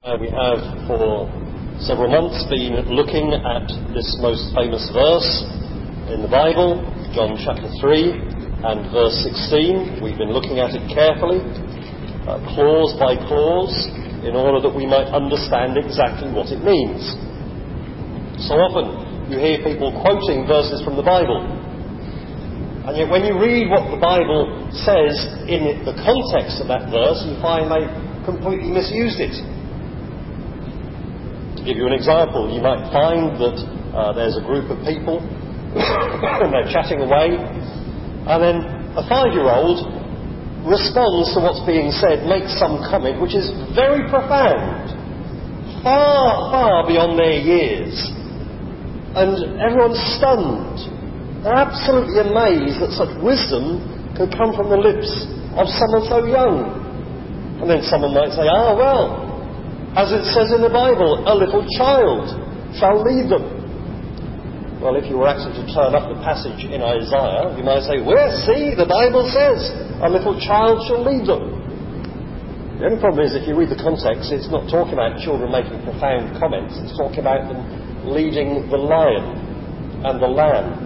We have for several months been looking at this most famous verse in the Bible, John chapter 3 and verse 16. We've been looking at it carefully, clause by clause, in order that we might understand exactly what it means. So often you hear people quoting verses from the Bible, and yet when you read what the Bible says in the context of that verse, you find they completely misused it. To give you an example, you might find that there's a group of people and they're chatting away, and then a 5-year-old responds to what's being said, makes some comment which is very profound, far, far beyond their years, and everyone's stunned. They're absolutely amazed that such wisdom could come from the lips of someone so young. And then someone might say, well, as it says in the Bible, a little child shall lead them. Well, if you were actually to turn up the passage in Isaiah, you might say, see, the Bible says, a little child shall lead them. The only problem is, if you read the context, it's not talking about children making profound comments. It's talking about them leading the lion and the lamb.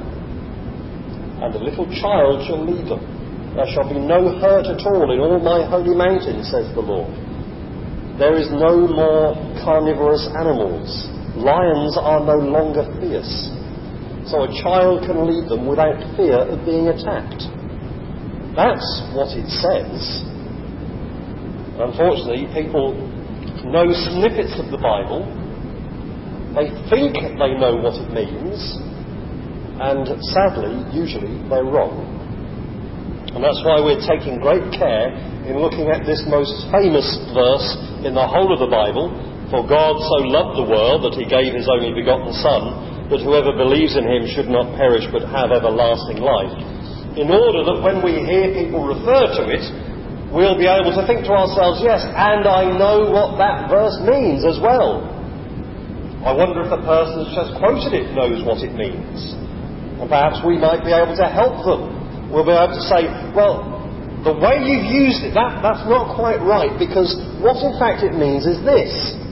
And a little child shall lead them. There shall be no hurt at all in all my holy mountain, says the Lord. There is no more carnivorous animals. Lions are no longer fierce. So a child can lead them without fear of being attacked. That's what it says. Unfortunately, people know snippets of the Bible. They think they know what it means. And sadly, usually, they're wrong. And that's why we're taking great care in looking at this most famous verse in the whole of the Bible. For God so loved the world that he gave his only begotten Son, that whoever believes in him should not perish but have everlasting life. In order that when we hear people refer to it, we'll be able to think to ourselves, yes, and I know what that verse means as well. I wonder if the person who's just quoted it knows what it means. And perhaps we might be able to help them. We'll be able to say, well, the way you've used it, that's not quite right, because what in fact it means is this.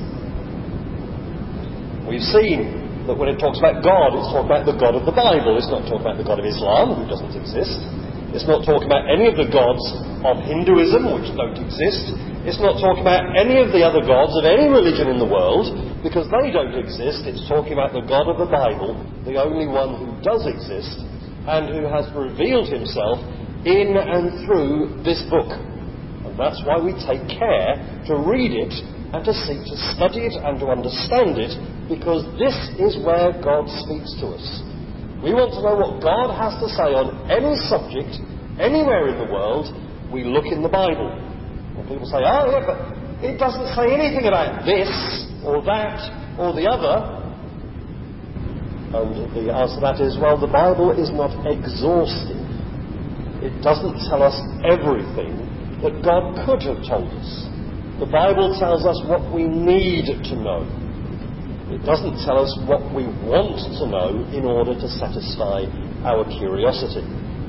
We've seen that when it talks about God, it's talking about the God of the Bible. It's not talking about the God of Islam, who doesn't exist. It's not talking about any of the gods of Hinduism, which don't exist. It's not talking about any of the other gods of any religion in the world, because they don't exist. It's talking about the God of the Bible, the only one who does exist, and who has revealed himself in and through this book. And that's why we take care to read it and to seek to study it and to understand it, because this is where God speaks to us. We want to know what God has to say on any subject, anywhere in the world. We look in the Bible. And people say, but it doesn't say anything about this or that or the other. And the answer to that is, well, the Bible is not exhaustive. It doesn't tell us everything that God could have told us. The Bible tells us what we need to know. It doesn't tell us what we want to know in order to satisfy our curiosity.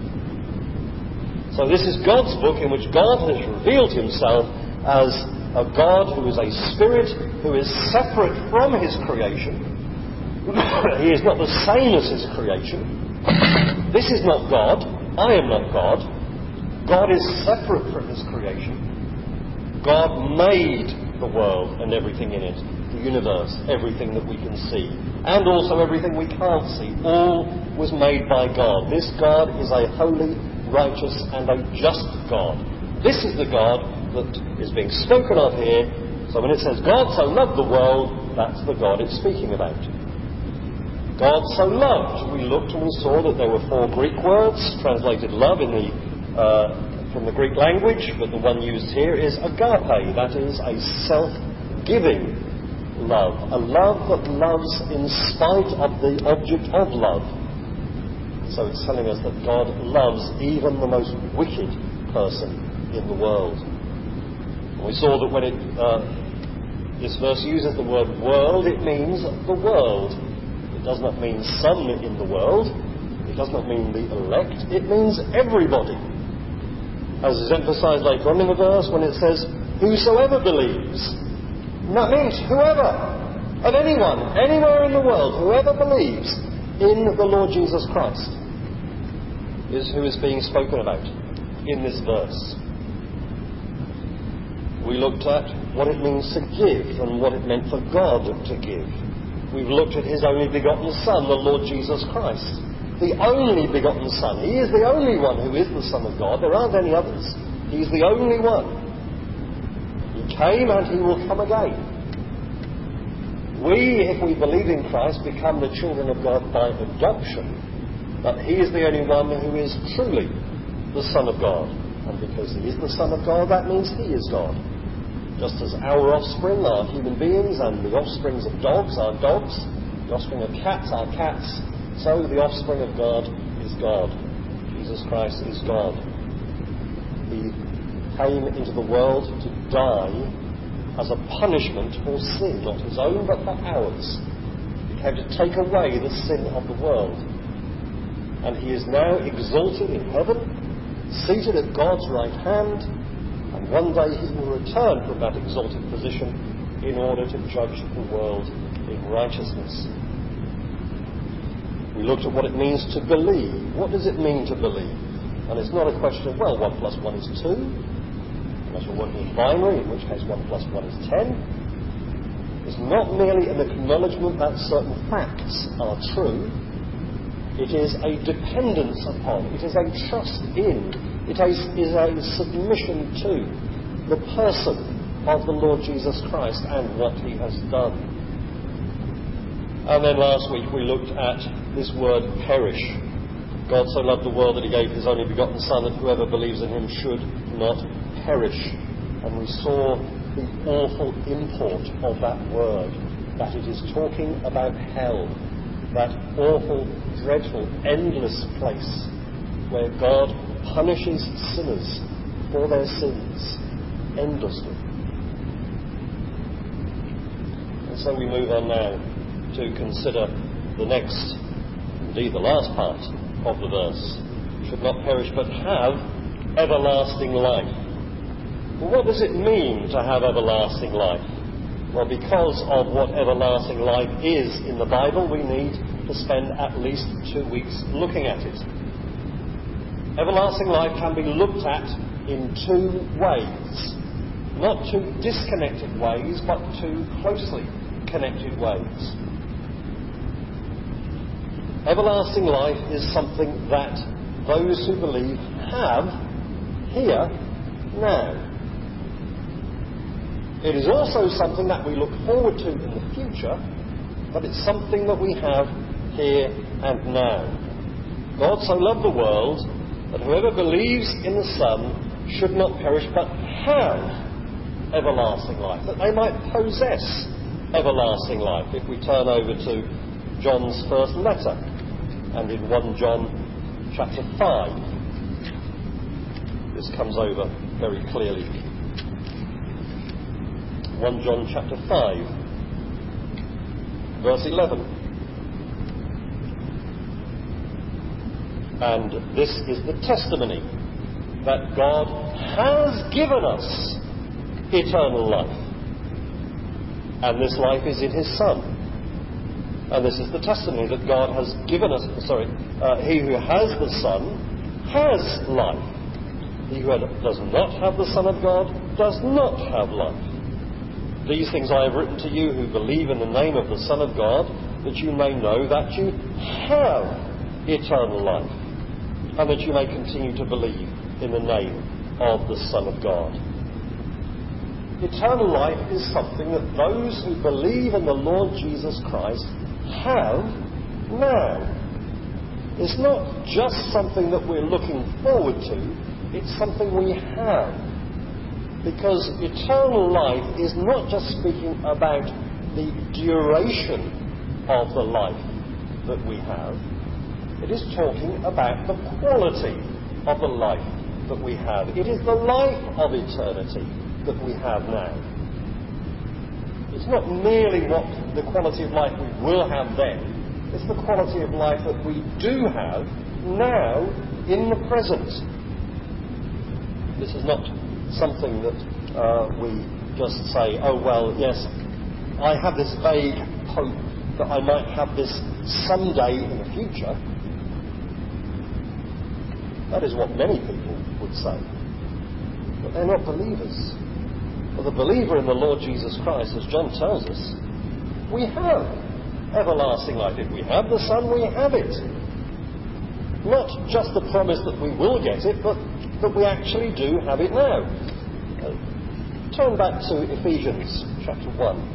So this is God's book in which God has revealed himself as a God who is a spirit, who is separate from his creation. He is not the same as his creation. This is not God. I am not God. God is separate from his creation. God made the world and everything in it, the universe, everything that we can see, and also everything we can't see. All was made by God. This God is a holy, righteous, and a just God. This is the God that is being spoken of here. So when it says God so loved the world, that's the God it's speaking about. God so loved. We looked and we saw that there were 4 Greek words translated love from the Greek language, but the one used here is agape. That is a self-giving love, a love that loves in spite of the object of love. So it's telling us that God loves even the most wicked person in the world. And we saw that when this verse uses the word world, it means the world. It does not mean some in the world. It does not mean the elect. It means everybody. As is emphasized later on in the verse when it says, whosoever believes. And that means whoever, of anyone, anywhere in the world, whoever believes in the Lord Jesus Christ is who is being spoken about in this verse. We looked at what it means to give and what it meant for God to give. We've looked at his only begotten Son, the Lord Jesus Christ. The only begotten Son. He is the only one who is the Son of God. There aren't any others. He's the only one. He came and he will come again. We, if we believe in Christ, become the children of God by adoption. But he is the only one who is truly the Son of God. And because he is the Son of God, that means he is God. Just as our offspring are human beings and the offsprings of dogs are dogs, the offspring of cats are cats, so the offspring of God is God. Jesus Christ is God. He came into the world to die as a punishment for sin, not his own but for ours. He came to take away the sin of the world. And he is now exalted in heaven, seated at God's right hand, and one day he will return from that exalted position in order to judge the world in righteousness. We looked at what it means to believe. What does it mean to believe? And it's not a question of, 1 plus 1 is 2, unless you're working in binary, in which case 1 plus 1 is 10. It's not merely an acknowledgement that certain facts are true. It is a dependence upon, it is a trust in, it is a submission to the person of the Lord Jesus Christ and what he has done. And then last week we looked at this word perish. God so loved the world that he gave his only begotten Son, that whoever believes in him should not perish. And we saw the awful import of that word, that it is talking about hell, that awful, dreadful, endless place where God punishes sinners for their sins endlessly. And so we move on now to consider the next, indeed the last part of the verse. Should not perish but have everlasting life. Well, what does it mean to have everlasting life? Well, because of what everlasting life is in the Bible, we need to spend at least 2 weeks looking at it. Everlasting life can be looked at in 2 ways. Not 2 disconnected ways, but 2 closely connected ways. Everlasting life is something that those who believe have here, now. It is also something that we look forward to in the future, but it's something that we have here and now. God so loved the world that whoever believes in the Son should not perish but have everlasting life, that they might possess everlasting life. If we turn over to John's first letter, and in 1 John chapter 5, this comes over very clearly. 1 John chapter 5, verse 11. And this is the testimony that God has given us eternal life. And this life is in his Son. And this is the testimony that God has given us, he who has the Son has life. He who does not have the Son of God does not have life. These things I have written to you who believe in the name of the Son of God, that you may know that you have eternal life, and that you may continue to believe in the name of the Son of God. Eternal life is something that those who believe in the Lord Jesus Christ have now. It's not just something that we're looking forward to, it's something we have. Because eternal life is not just speaking about the duration of the life that we have. It is talking about the quality of the life that we have. It is the life of eternity that we have now. It's not merely what the quality of life we will have then. It's the quality of life that we do have now in the present. This is not something that we just say, oh, well, yes, I have this vague hope that I might have this someday in the future. That is what many people would say. But they're not believers. For the believer in the Lord Jesus Christ, as John tells us, we have everlasting life. If we have the Son, we have it. Not just the promise that we will get it, but that we actually do have it now. Turn back to Ephesians chapter 1.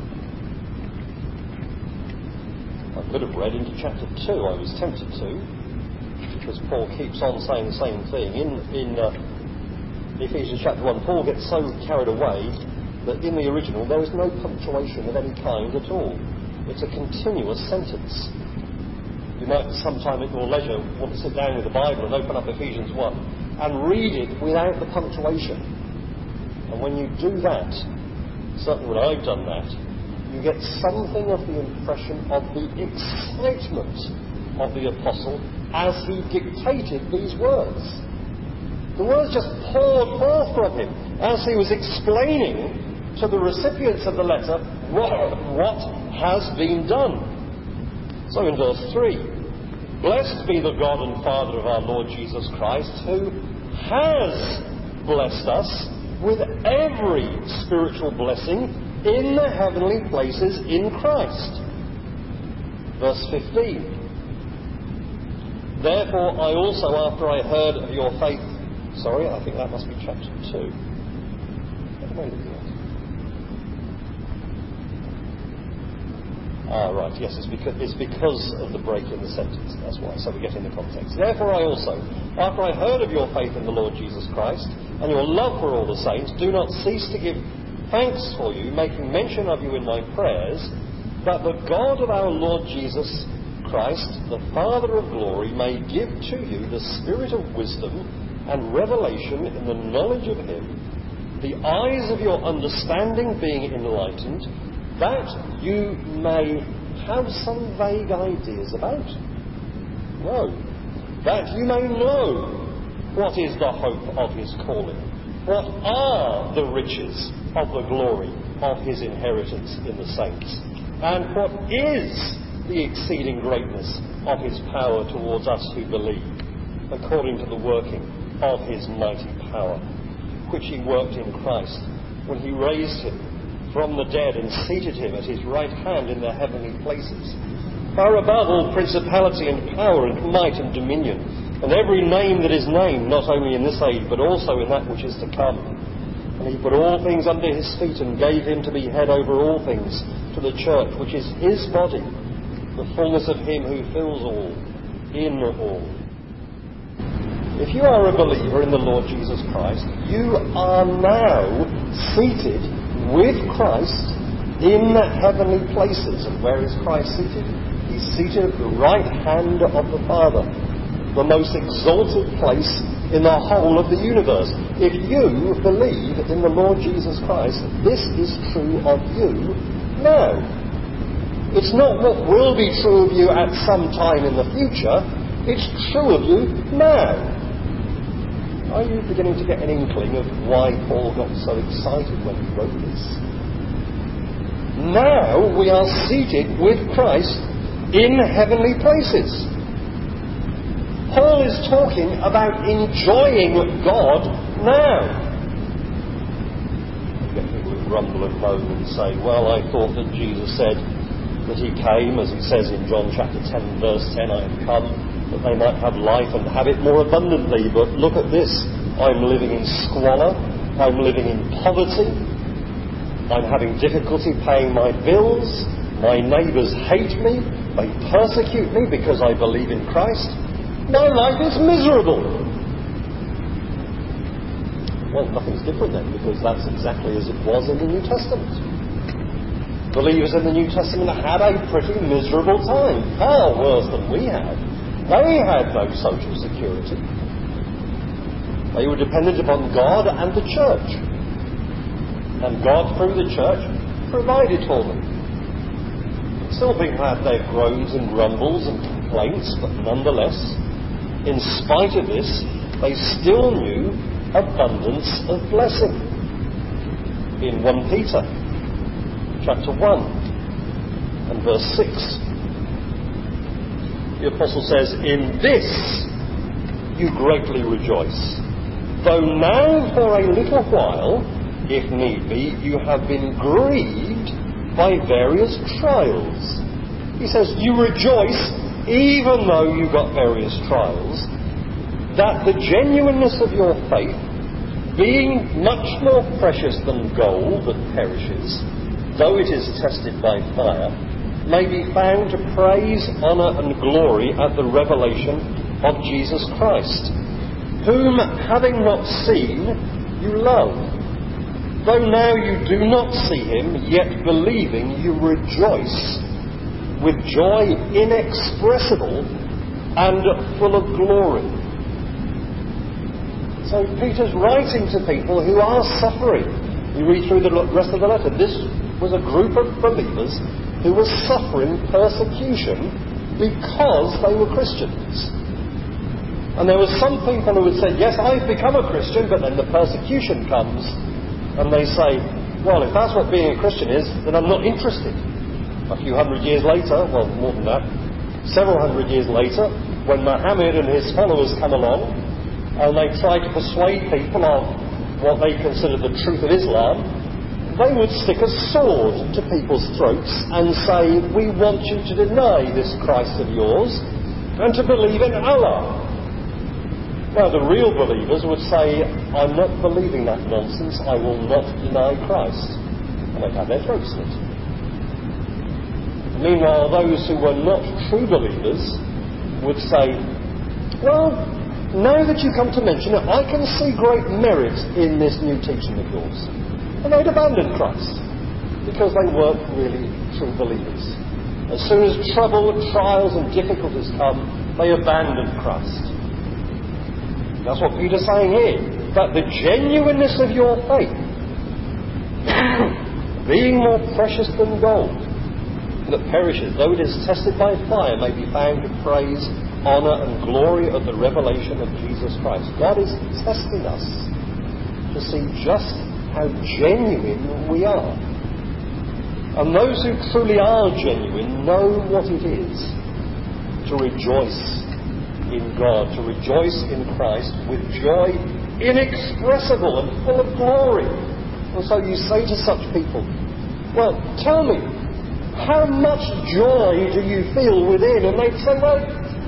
I could have read into chapter 2, I was tempted to, because Paul keeps on saying the same thing. In Ephesians chapter 1, Paul gets so carried away that in the original there is no punctuation of any kind at all. It's a continuous sentence. You might sometime at your leisure want to sit down with the Bible and open up Ephesians 1 and read it without the punctuation. And when you do that, certainly when I've done that, you get something of the impression of the excitement of the apostle as he dictated these words. The words just poured forth from him as he was explaining to the recipients of the letter what has been done. So in verse 3, blessed be the God and Father of our Lord Jesus Christ, who has blessed us with every spiritual blessing in the heavenly places in Christ. Verse 15. Therefore I also, after I heard of your faith... Sorry, I think that must be chapter 2. What am I looking at? Right, yes, it's because of the break in the sentence. That's why, so we get in the context. Therefore I also, after I heard of your faith in the Lord Jesus Christ, and your love for all the saints, do not cease to give thanks for you, making mention of you in my prayers, that the God of our Lord Jesus Christ, the Father of glory, may give to you the spirit of wisdom and revelation in the knowledge of him, the eyes of your understanding being enlightened, that you may have some vague ideas about. No. That you may know what is the hope of his calling, what are the riches of the glory of his inheritance in the saints, and what is the exceeding greatness of his power towards us who believe, according to the working of his mighty power, which he worked in Christ when he raised him from the dead and seated him at his right hand in the heavenly places, far above all principality and power and might and dominion, and every name that is named, not only in this age, but also in that which is to come. And he put all things under his feet and gave him to be head over all things to the church, which is his body, the fullness of him who fills all, in all. If you are a believer in the Lord Jesus Christ, you are now seated with Christ in the heavenly places. And where is Christ seated? He's seated at the right hand of the Father, the most exalted place in the whole of the universe. If you believe in the Lord Jesus Christ, this is true of you now. It's not what will be true of you at some time in the future. It's true of you now. Are you beginning to get an inkling of why Paul got so excited when he wrote this? Now we are seated with Christ in heavenly places. Paul is talking about enjoying God now. You get people who grumble and moan and say, well, I thought that Jesus said that he came, as he says in John chapter 10 verse 10, I have come that they might have life and have it more abundantly. But look at this. I'm living in squalor. I'm living in poverty. I'm having difficulty paying my bills. My neighbours hate me. They persecute me because I believe in Christ. My life is miserable. Well, nothing's different then, because that's exactly as it was in the New Testament. Believers in the New Testament had a pretty miserable time, far worse than we had. They had no social security. They were dependent upon God and the church. And God, through the church, provided for them. Still people had their groans and grumbles and complaints, but nonetheless, in spite of this, they still knew abundance of blessing. in 1 Peter chapter 1 and verse 6. The apostle says, "In this you greatly rejoice, though now for a little while, if need be, you have been grieved by various trials." He says, you rejoice even though you got various trials, that the genuineness of your faith, being much more precious than gold that perishes, though it is tested by fire, may be found to praise, honour and glory at the revelation of Jesus Christ, whom, having not seen, you love. Though now you do not see him, yet believing you rejoice with joy inexpressible and full of glory. So Peter's writing to people who are suffering. You read through the rest of the letter. This was a group of believers who were suffering persecution because they were Christians. And there were some people who would say, yes, I've become a Christian, but then the persecution comes and they say, well, if that's what being a Christian is, then I'm not interested. A few hundred years later, well, more than that, several hundred years later, when Muhammad and his followers come along and they try to persuade people of what they consider the truth of Islam, they would stick a sword to people's throats and say, we want you to deny this Christ of yours and to believe in Allah. Well, the real believers would say, I'm not believing that nonsense, I will not deny Christ. And they'd have their throats slit. Meanwhile, those who were not true believers would say, well, now that you come to mention it, I can see great merit in this new teaching of yours. And they'd abandon Christ because they weren't really true believers. As soon as trouble, trials and difficulties come, they abandon Christ. That's what Peter's saying here. That the genuineness of your faith, being more precious than gold, that perishes, though it is tested by fire, may be found to praise, honour and glory of the revelation of Jesus Christ. God is testing us to see just how genuine we are. And those who truly are genuine know what it is to rejoice in God, to rejoice in Christ with joy inexpressible and full of glory. And so you say to such people, well, tell me, how much joy do you feel within? And they'd say, well,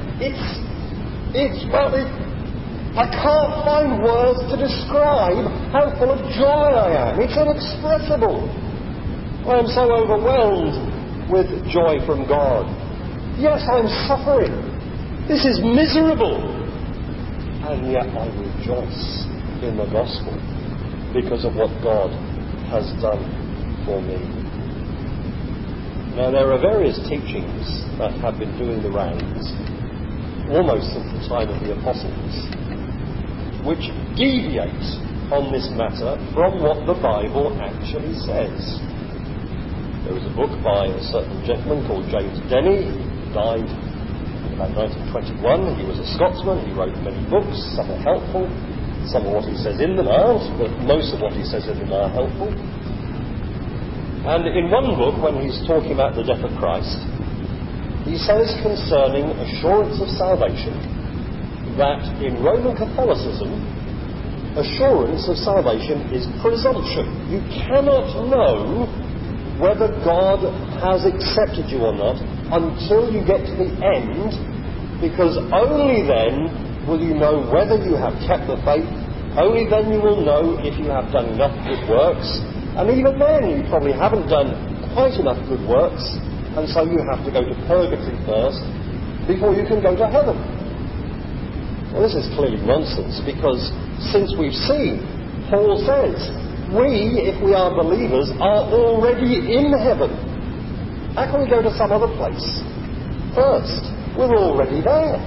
I can't find words to describe how full of joy I am. It's inexpressible. I am so overwhelmed with joy from God. Yes, I'm suffering. This is miserable. And yet I rejoice in the gospel because of what God has done for me. Now, there are various teachings that have been doing the rounds, almost since the time of the apostles, which deviate on this matter from what the Bible actually says. There was a book by a certain gentleman called James Denney. He died in about 1921. He was a Scotsman. He wrote many books. Some are helpful. Some of what he says in them aren't, but most of what he says in them are helpful. And in one book, when he's talking about the death of Christ, he says concerning assurance of salvation that in Roman Catholicism, assurance of salvation is presumption. You cannot know whether God has accepted you or not until you get to the end, because only then will you know whether you have kept the faith, only then you will know if you have done enough good works. And even then, you probably haven't done quite enough good works, and so you have to go to purgatory first before you can go to heaven. Well, this is clearly nonsense, because since we've seen, Paul says, we, if we are believers, are already in heaven. How can we go to some other place first? We're already there.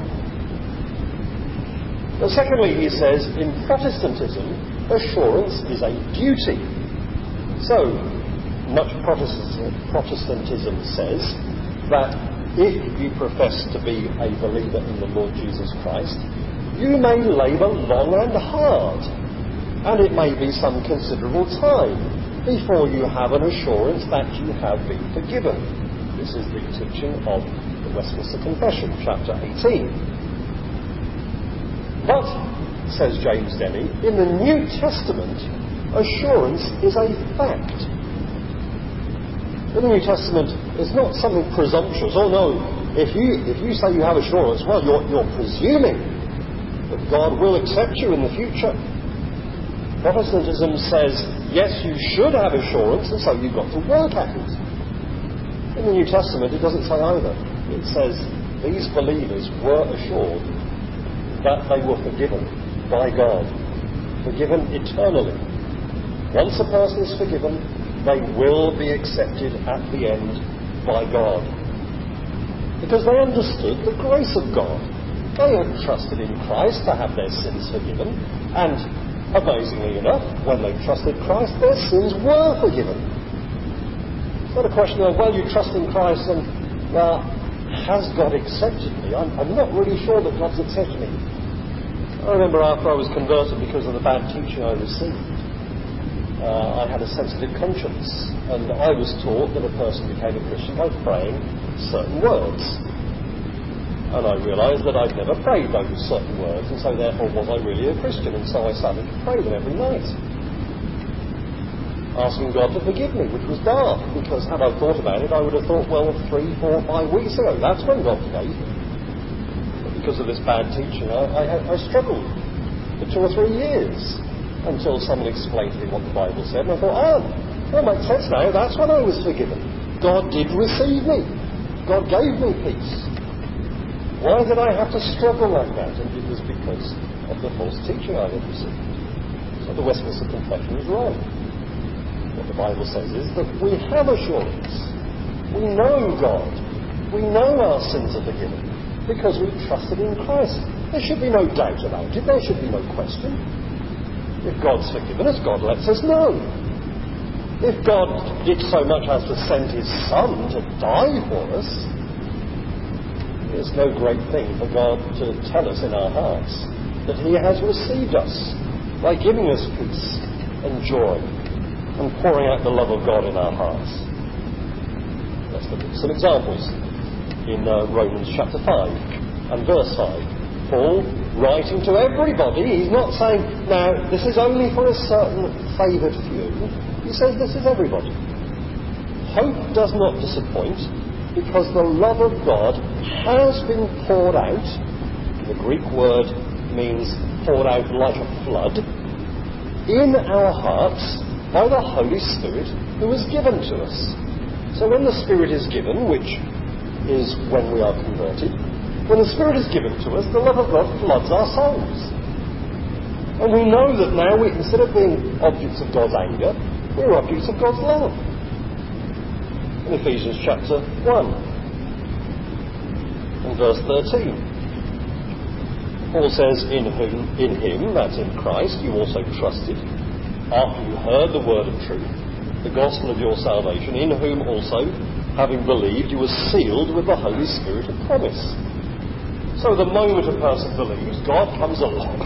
But secondly, he says, in Protestantism, assurance is a duty. So, much Protestantism says that if you profess to be a believer in the Lord Jesus Christ, you may labour long and hard, and it may be some considerable time before you have an assurance that you have been forgiven. This is the teaching of the Westminster Confession, chapter 18. But, says James Denney, in the New Testament, assurance is a fact. In the New Testament, it's not something presumptuous. Oh no, if you say you have assurance, well, you're presuming that God will accept you in the future. Protestantism says, yes, you should have assurance, and so you've got to work at it. In the New Testament, it doesn't say either. It says these believers were assured that they were forgiven by God, forgiven eternally. Once a person is forgiven, they will be accepted at the end by God. Because they understood the grace of God. They had trusted in Christ to have their sins forgiven, and amazingly enough, when they trusted Christ, their sins were forgiven. It's not a question of, well, you trust in Christ and, well, has God accepted me? I'm not really sure that God's accepted me. I remember after I was converted, because of the bad teaching I received, I had a sensitive conscience, and I was taught that a person became a Christian by praying certain words. And I realised that I'd never prayed those certain words, and so therefore was I really a Christian? And so I started to pray them every night, asking God to forgive me, which was daft, because had I thought about it, I would have thought, well, 3, 4, 5 weeks ago, that's when God forgave me. But because of this bad teaching, I struggled for 2 or 3 years, until someone explained to me what the Bible said, and I thought, that makes sense now, that's when I was forgiven. God did receive me. God gave me peace. Why did I have to struggle like that? And it was because of the false teaching I had received. So the Westminster Confession is wrong. What the Bible says is that we have assurance. We know God. We know our sins are forgiven because we trusted in Christ. There should be no doubt about it. There should be no question. If God's forgiven us, God lets us know. If God did so much as to send his Son to die for us, it's no great thing for God to tell us in our hearts that he has received us by giving us peace and joy and pouring out the love of God in our hearts. Let's look at some examples. In Romans chapter 5 and verse 5, Paul, writing to everybody, he's not saying, now, this is only for a certain favoured few. He says this is everybody. Hope does not disappoint, because the love of God has been poured out. The Greek word means poured out like a flood in our hearts by the Holy Spirit who is given to us. So when the Spirit is given, which is when we are converted, when the Spirit is given to us, the love of God floods our souls. And we know that now, instead of being objects of God's anger, we're objects of God's love. In Ephesians chapter 1 and verse 13, Paul says, in him, that's in Christ, you also trusted, after you heard the word of truth, the gospel of your salvation, in whom also, having believed, you were sealed with the Holy Spirit of promise. So the moment a person believes, God comes along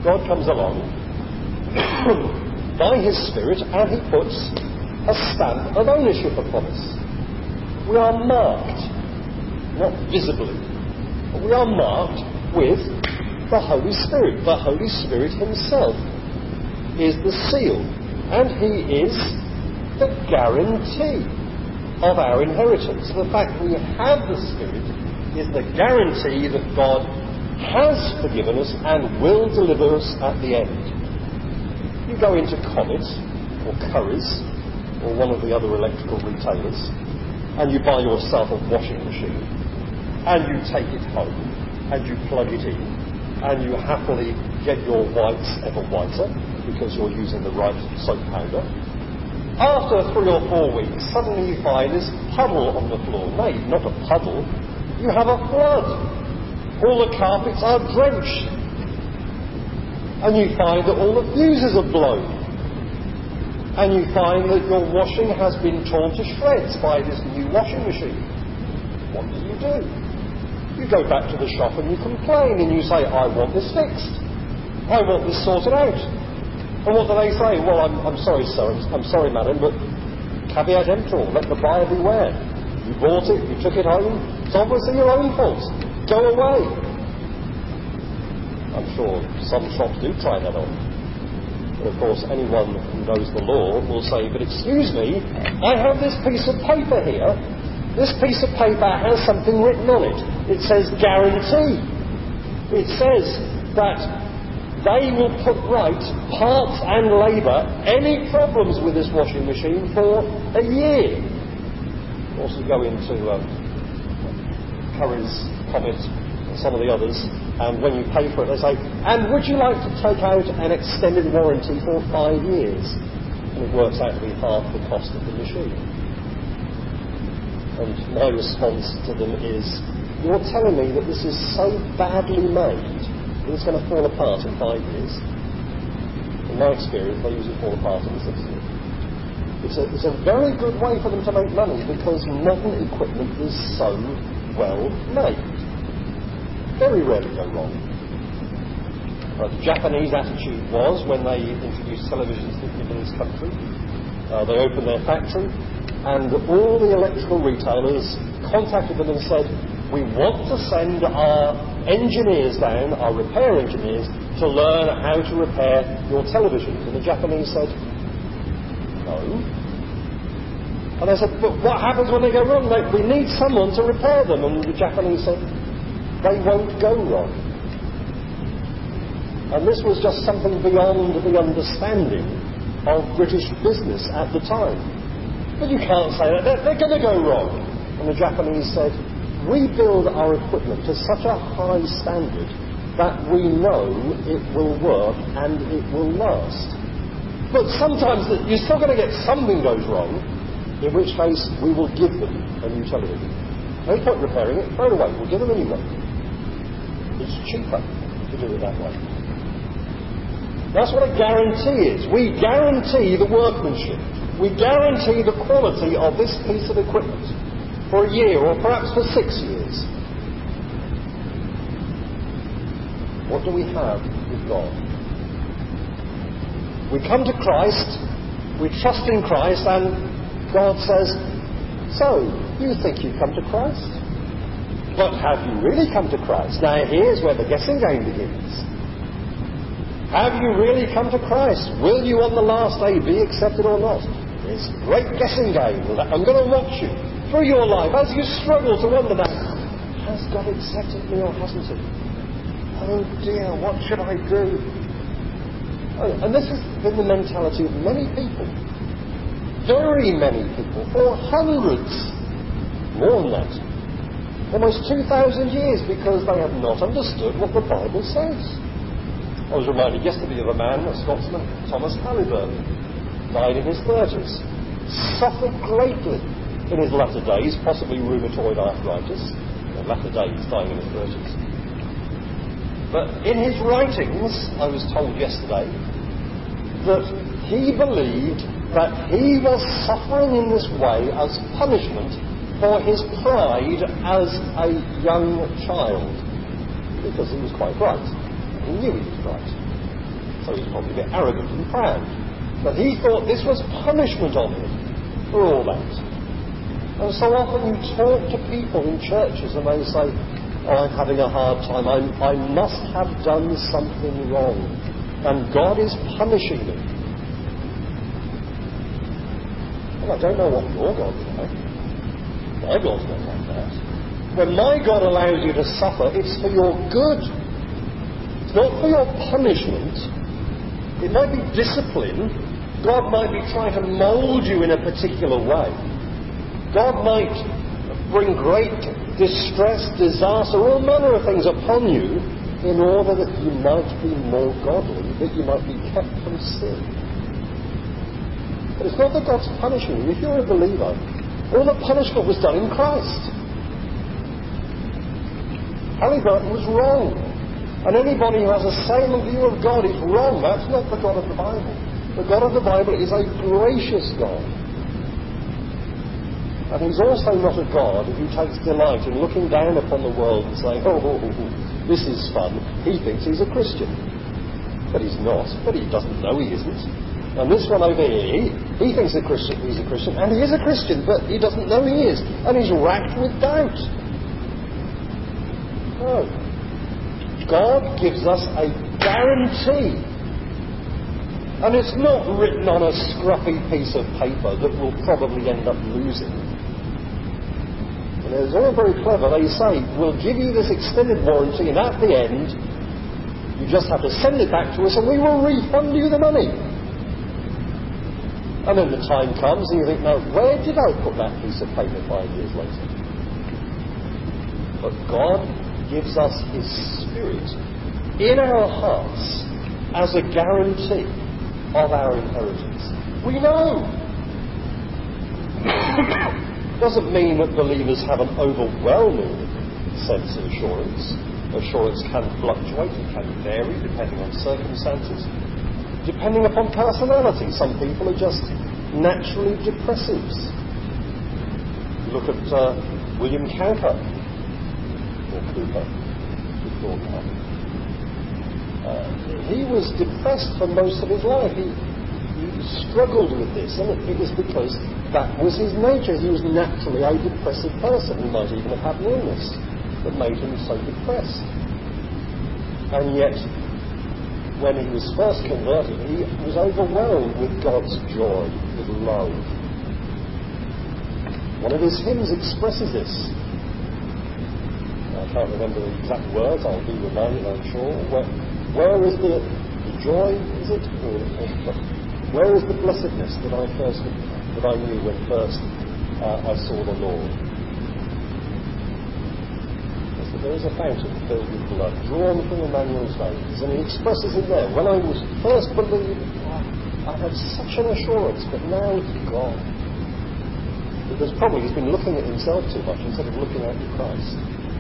by his Spirit, and he puts a stamp of ownership upon us. We are marked, not visibly, but we are marked with the Holy Spirit. The Holy Spirit himself is the seal, and he is the guarantee of our inheritance. The fact we have the Spirit is the guarantee that God has forgiven us and will deliver us at the end. You go into Comet or Currys or one of the other electrical retailers, and you buy yourself a washing machine, and you take it home, and you plug it in, and you happily get your whites ever whiter because you're using the right soap powder. After 3 or 4 weeks, suddenly you find this puddle on the floor. No, not a puddle. You have a flood. All the carpets are drenched. And you find that all the fuses are blown. And you find that your washing has been torn to shreds by this new washing machine. What do? You go back to the shop and you complain and you say, I want this fixed. I want this sorted out. And what do they say? Well, I'm sorry, sir, I'm sorry, madam, but caveat emptor, let the buyer beware. You bought it, you took it home, it's obviously your own fault. Go away. I'm sure some shops do try that on. But of course, anyone who knows the law will say, but excuse me, I have this piece of paper here. This piece of paper has something written on it. It says guarantee. It says that they will put right, parts and labour, any problems with this washing machine for a year. Also go into Curry's Comet and some of the others, and when you pay for it they say, and would you like to take out an extended warranty for 5 years? And it works out to be half the cost of the machine. And my response to them is, you're telling me that this is so badly made that it's going to fall apart in 5 years? In my experience, they usually fall apart in 6 years. It's a very good way for them to make money because modern equipment is so well made. Very rarely go wrong. The Japanese attitude was, when they introduced televisions into this country, they opened their factory, and all the electrical retailers contacted them and said, we want to send our engineers down, our repair engineers, to learn how to repair your televisions. And the Japanese said, no. And they said, but what happens when they go wrong? We need someone to repair them. And the Japanese said, they won't go wrong. And this was just something beyond the understanding of British business at the time. But you can't say that. They're going to go wrong. And the Japanese said, we build our equipment to such a high standard that we know it will work and it will last. But sometimes you're still going to get something goes wrong, in which case we will give them a new television. No point repairing it, throw it away, we'll give them a new one. It's cheaper to do it that way. That's what a guarantee is. We guarantee the workmanship. We guarantee the quality of this piece of equipment for a year or perhaps for 6 years. What do we have with God? We come to Christ, we trust in Christ, and God says, so, you think you've come to Christ? But have you really come to Christ? Now here's where the guessing game begins. Have you really come to Christ? Will you on the last day be accepted or not? It's a great guessing game. I'm going to watch you through your life as you struggle to wonder that, has God accepted me or hasn't he? Oh dear, what should I do? Oh, and this has been the mentality of many people. Very many people. For hundreds. More than that. Almost 2,000 years, because they have not understood what the Bible says. I was reminded yesterday of a man, a Scotsman, Thomas Halliburton, died in his 30s, suffered greatly in his latter days, possibly rheumatoid arthritis, or latter days, dying in his 30s. But in his writings, I was told yesterday, that he believed that he was suffering in this way as punishment for his pride as a young child, because he was quite bright. He knew he was right. So he was probably a bit arrogant and proud. But he thought this was punishment of him for all that. And so often you talk to people in churches and they say, oh, I'm having a hard time. I must have done something wrong. And God is punishing me. Well, I don't know what your God's like. My God's not like that. When my God allows you to suffer, it's for your good. Not for your punishment. It might be discipline. God might be trying to mould you in a particular way. God might bring great distress, disaster, all manner of things upon you in order that you might be more godly, that you might be kept from sin. But it's not that God's punishing you. If you're a believer, all the punishment was done in Christ. Halliburton was wrong. And anybody who has a same view of God is wrong. That's not the God of the Bible. The God of the Bible is a gracious God. And he's also not a God who takes delight in looking down upon the world and saying, oh, this is fun. He thinks he's a Christian. but he's not. But he doesn't know he isn't. And this one over here, he thinks he's a Christian, and he is a Christian, but he doesn't know he is. And he's racked with doubt. No. God gives us a guarantee. And it's not written on a scruffy piece of paper that we'll probably end up losing. And it's all very clever. They say, we'll give you this extended warranty, and at the end, you just have to send it back to us and we will refund you the money. And then the time comes and you think, no, where did I put that piece of paper 5 years later? But God gives us His Spirit in our hearts as a guarantee of our inheritance. We know. Doesn't mean that believers have an overwhelming sense of assurance. Assurance can fluctuate, it can vary depending on circumstances, depending upon personality. Some people are just naturally depressives. Look at William Cowper, or Cooper, he was depressed for most of his life. He struggled with this, and it was because that was his nature. He was naturally a depressive person. He might even have had an illness that made him so depressed. And yet, when he was first converted, he was overwhelmed with God's joy, with love. One of his hymns expresses this. I can't remember the exact words, I'll be reminded, I'm sure. Where is the joy, is it? Where is the blessedness that I knew when first I saw the Lord? There is a fountain filled with blood, drawn from Emmanuel's veins, and he expresses it there. When I was first believed, I had such an assurance, but now it's gone. Because probably he's been looking at himself too much instead of looking at Christ.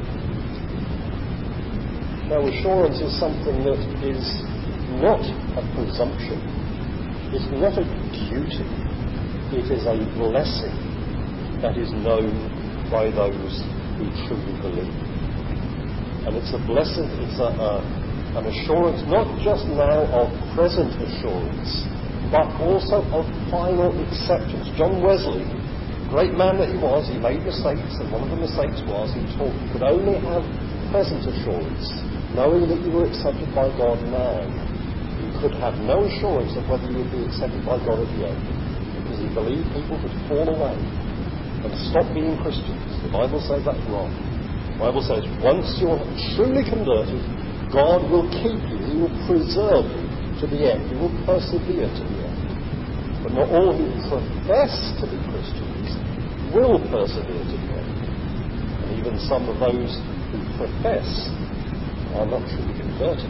Now, assurance is something that is not a presumption. It's not a duty. It is a blessing that is known by those who truly believe. And it's a blessing, it's an assurance not just now of present assurance, but also of final acceptance. John Wesley, great man that he was, he made mistakes, and one of the mistakes was he taught you could only have present assurance, knowing that you were accepted by God now. You could have no assurance of whether you would be accepted by God at the end, because he believed people would fall away and stop being Christians. The Bible says that's wrong. The Bible says once you're truly converted, God will keep you, He will preserve you to the end, He will persevere to the end. But not all who profess to be Christians will persevere to the end. And even some of those who profess are not truly converted.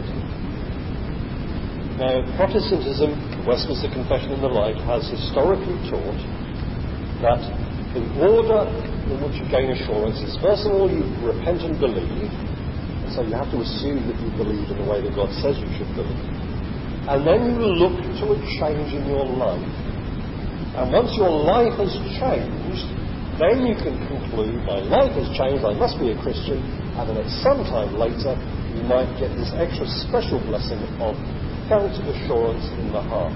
Now, Protestantism, the Westminster Confession and the like, has historically taught that the order in which you gain assurance is, first of all, you repent and believe. So you have to assume that you believe in the way that God says you should believe. And then you look to a change in your life. And once your life has changed, then you can conclude, my life has changed, I must be a Christian, and then at some time later, you might get this extra special blessing of felt assurance in the heart.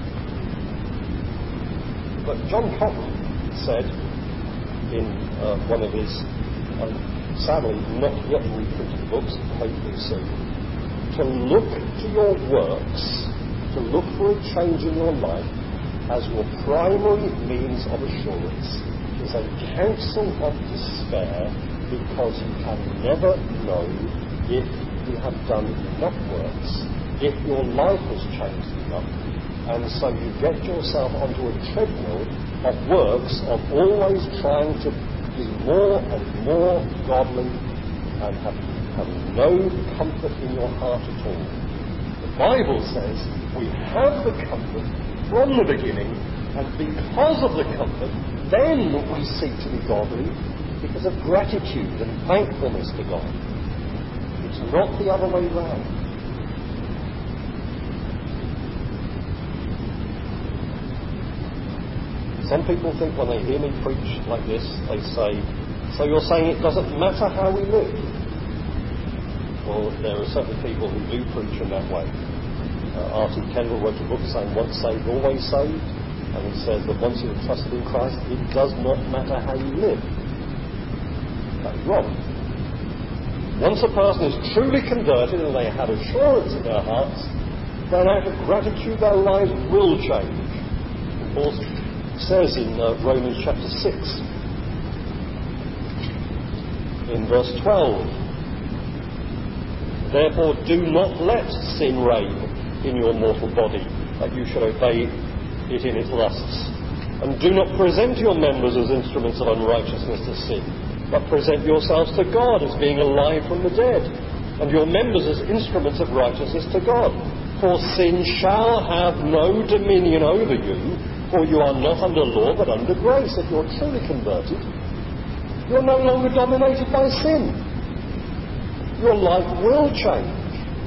But John Cotton said in one of his, sadly not yet reprinted books, hopefully soon, to look to your works, to look for a change in your life as your primary means of assurance is a counsel of despair, because you can never know if you have done enough works, if your life has changed enough, and so you get yourself onto a treadmill of works, of always trying to be more and more godly and have no comfort in your heart at all. The Bible says we have the comfort from the beginning, and because of the comfort, then we seek to be godly because of gratitude and thankfulness to God. It's not the other way round. Some people think when they hear me preach like this, they say, so you're saying it doesn't matter how we live? Well, there are certainly people who do preach in that way. R.T. Kendall wrote a book saying once saved, always saved. And he says that once you have trusted in Christ, it does not matter how you live. That's wrong. Once a person is truly converted and they have assurance in their hearts, then out of gratitude their lives will change. Paul says in Romans chapter 6, in verse 12, therefore do not let sin reign in your mortal body, that you should obey it in its lusts. And do not present your members as instruments of unrighteousness to sin, but present yourselves to God as being alive from the dead, and your members as instruments of righteousness to God. For sin shall have no dominion over you, for you are not under law but under grace. If you're truly converted, you're no longer dominated by sin. Your life will change.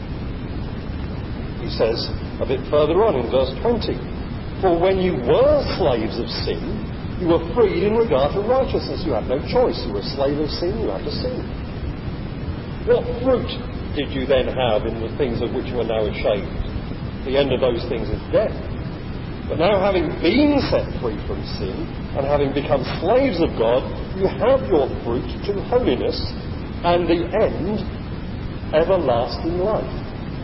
He says a bit further on in verse 20, for when you were slaves of sin, you were freed in regard to righteousness. You had no choice. You were a slave of sin. You had to sin. What fruit did you then have in the things of which you are now ashamed? The end of those things is death. But now, having been set free from sin and having become slaves of God, you have your fruit to holiness, and the end, everlasting life.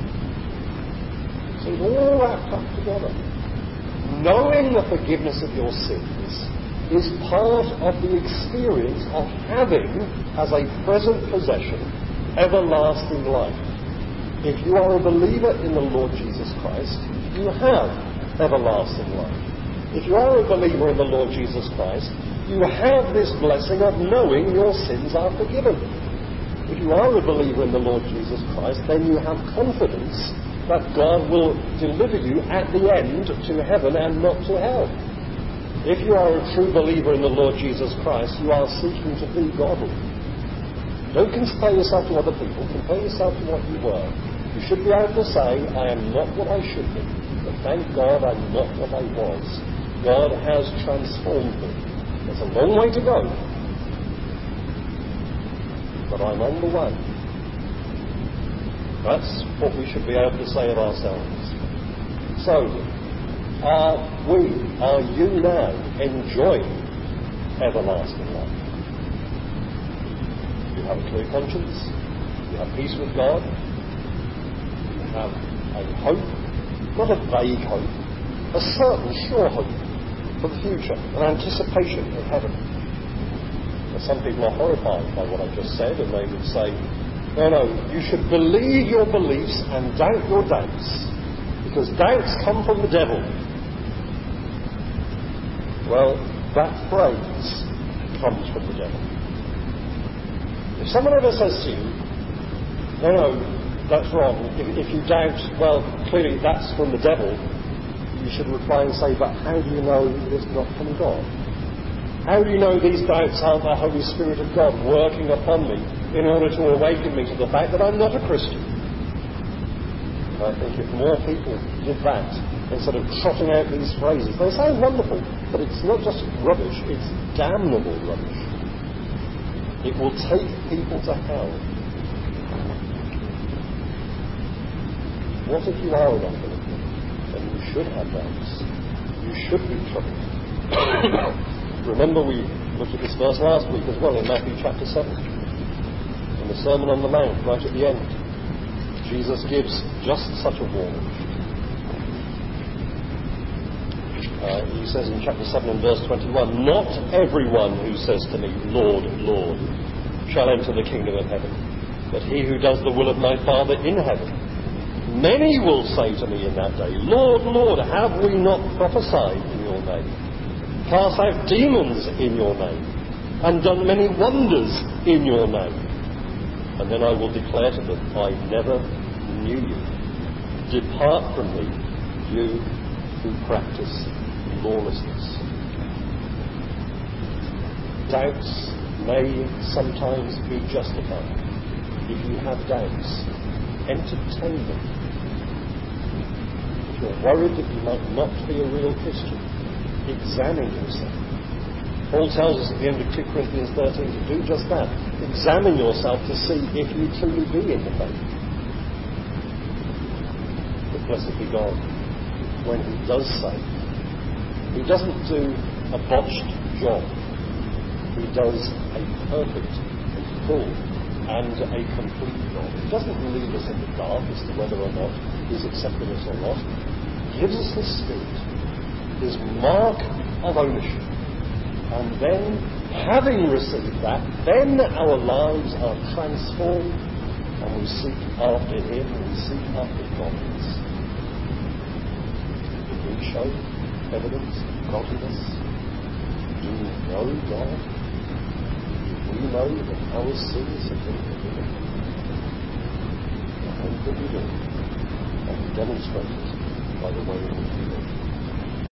So it's all wrapped up together. Knowing the forgiveness of your sins is part of the experience of having, as a present possession, everlasting life. If you are a believer in the Lord Jesus Christ, you have everlasting life. If you are a believer in the Lord Jesus Christ, you have this blessing of knowing your sins are forgiven. If you are a believer in the Lord Jesus Christ, then you have confidence that God will deliver you at the end to heaven and not to hell. If you are a true believer in the Lord Jesus Christ, you are seeking to be godly. Don't compare yourself to other people. Compare yourself to what you were. You should be able to say, I am not what I should be, but thank God I'm not what I was. God has transformed me. There's a long way to go, but I'm on the way. That's what we should be able to say of ourselves. So, are you now enjoying everlasting life? You have a clear conscience, you have peace with God, you have a hope, not a vague hope, a certain sure hope for the future, an anticipation of heaven. Now, some people are horrified by what I just said, and they would say, no, you should believe your beliefs and doubt your doubts, because doubts come from the devil. Well, that phrase comes from the devil. If someone ever says to you, no, that's wrong, if you doubt, well, clearly that's from the devil, you should reply and say, but how do you know it's not from God? How do you know these doubts aren't the Holy Spirit of God working upon me in order to awaken me to the fact that I'm not a Christian? I think if more people did that, instead of trotting out these phrases, they sound wonderful, but it's not just rubbish, it's damnable rubbish. It will take people to hell. What if you are an unbeliever? Then you should have doubts. You should be troubled. Remember, we looked at this verse last week as well in Matthew chapter 7. In the Sermon on the Mount, right at the end, Jesus gives just such a warning. He says in chapter 7 and verse 21, not everyone who says to me, Lord, Lord, shall enter the kingdom of heaven, but he who does the will of my Father in heaven. Many will say to me in that day, Lord, Lord, have we not prophesied in your name, cast out demons in your name, and done many wonders in your name? And then I will declare to them, I never knew you. Depart from me, you who practice lawlessness. Doubts may sometimes be justified. If you have doubts, entertain them. If you're worried that you might not be a real Christian, examine yourself. Paul tells us at the end of 2 Corinthians 13 to do just that. Examine yourself to see if you truly be in the faith. The blessed be God, when he does save, he doesn't do a botched job. He does a perfect, a full, and a complete job. He doesn't leave us in the dark as to whether or not he's accepted us or not. He gives us his Spirit, his mark of ownership. And then, having received that, then our lives are transformed and we seek after him, we seek after godliness. Do we show evidence of godliness? Do we know God? Do we know that our sins have been forgiven? I hope that we do. And we demonstrate it by the way in which we live.